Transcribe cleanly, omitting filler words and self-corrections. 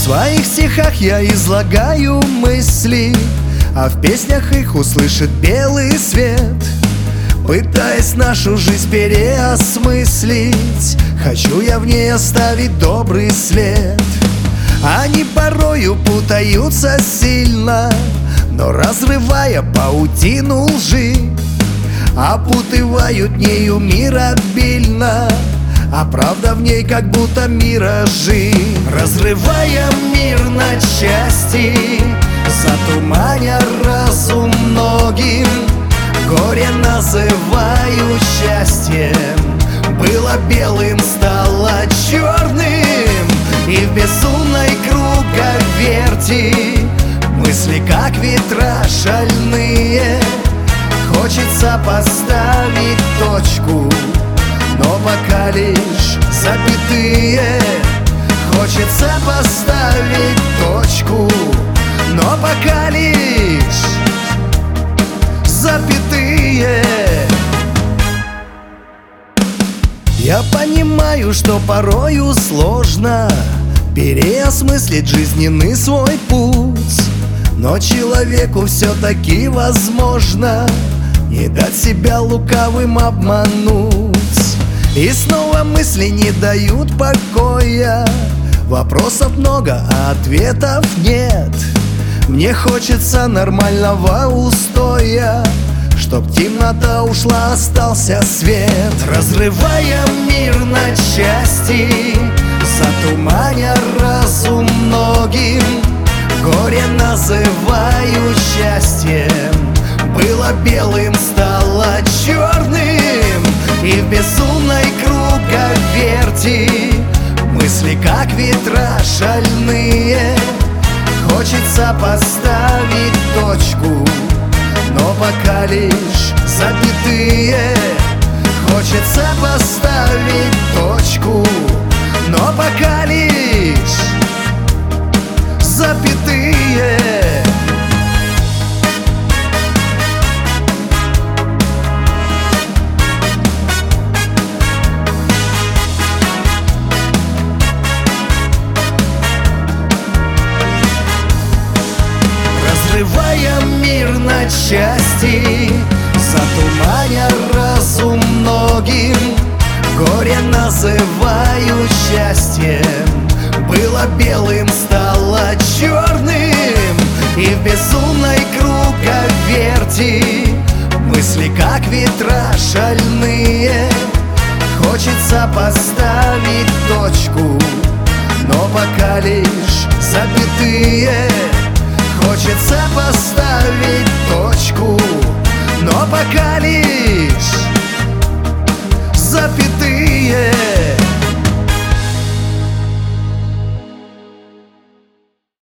своих стихах я излагаю мысли, а в песнях их услышит белый свет. Пытаясь нашу жизнь переосмыслить, хочу я в ней оставить добрый след. Они порою путаются сильно, но разрывая паутину лжи, опутывают нею мир обильно, а правда в ней как будто миражи. Разрывая мир на части, затуманя разум многим, горе называю счастьем. Было белым, стало черным, и в безумной круговерти мысли как ветра шальные. Хочется поставить точку, но пока лишь запятые. Хочется поставить точку, но пока лишь запятые. Я понимаю, что порою сложно переосмыслить жизненный свой путь, но человеку все-таки возможно не дать себя лукавым обмануть. И снова мысли не дают покоя, вопросов много, а ответов нет. Мне хочется нормального устоя, чтоб темнота ушла, остался свет. Разрывая мир на части, затуманя разум многим, горе называю счастьем. Было белым, стало черным, и в безумной круговерти мысли как ветра шальные. Хочется поставить точку, но пока лишь запятые. Хочется поставить точку, но пока лишь запятые. Разрывая мир на части, затуманя разум многим, горе называю счастьем. Было белым, стало черным, и в безумной круговерти мысли как ветра шальные. Хочется поставить точку, но пока лишь запятые. Хочется поставить точку, но пока лишь